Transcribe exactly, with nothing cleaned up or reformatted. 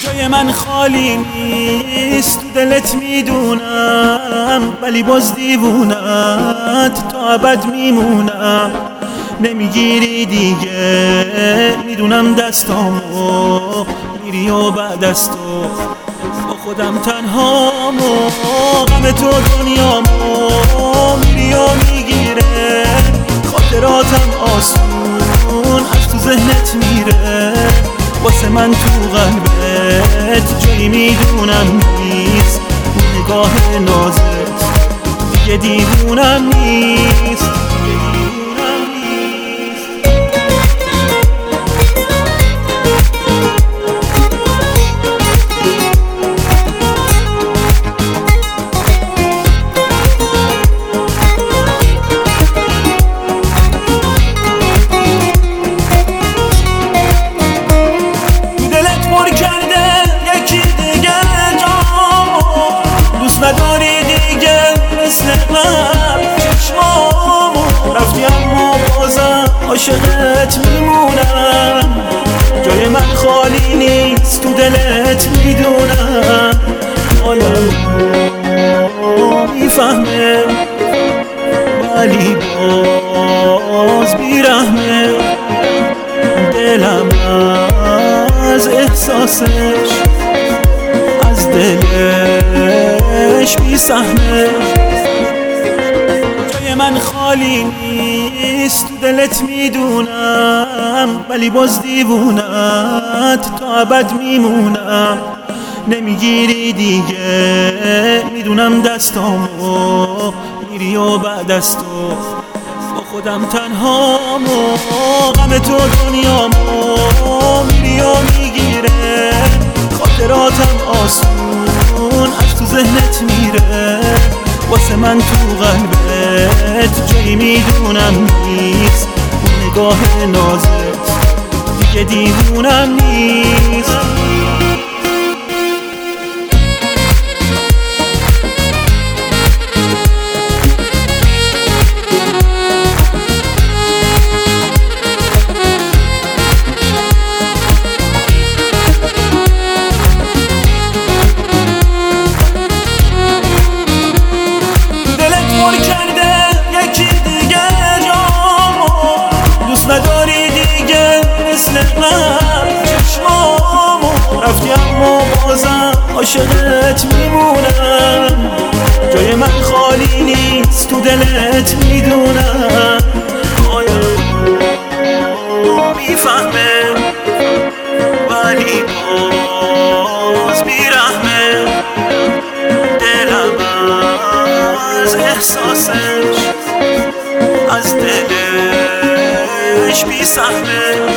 جای من خالی نیست، تو دلت میدونم، ولی باز دیوونت تا ابد میمونم. نمیگیری دیگه، میدونم دستامو میری و بعد از تو با خودم تنهامو. غم تو دنیامو میری و میگیره، خاطراتم آسون از تو ذهنت میره. واسه من تو قلبت جایی میدونم نیست، نگاه نازت دیگه دیوونم نیست. نداری دیگه مثل من چشمامو رفتی، اما بازم عاشقت میمونم. جای من خالی نیست، تو دلت میدونم. آدم میفهمه ولی باز بیرحمه، دلم از احساسش از دلش بی‌سهمه. جای من خالی نیست، تو دلت میدونم، ولی باز دیوونت تا ابد میمونم. نمیگیری دیگه، میدونم دستامو میری و بعد از تو با خودم تنهامو. غم تو دنیامو میری و میگیره، خاطراتم آسون از تو ذهنت میره. واسه من تو قلبت جایی میدونم نیست، نگاه نازت دیگه دیوونم نیست. نداری دیگه مثل من چشمامو رفتی، اما بازم عاشقت میمونم. جای من خالی نیست، تو دلت میدونم. آیا میفهمه ولی باز بیرحمه، دلم از احساسش از دلش بی‌سهمه.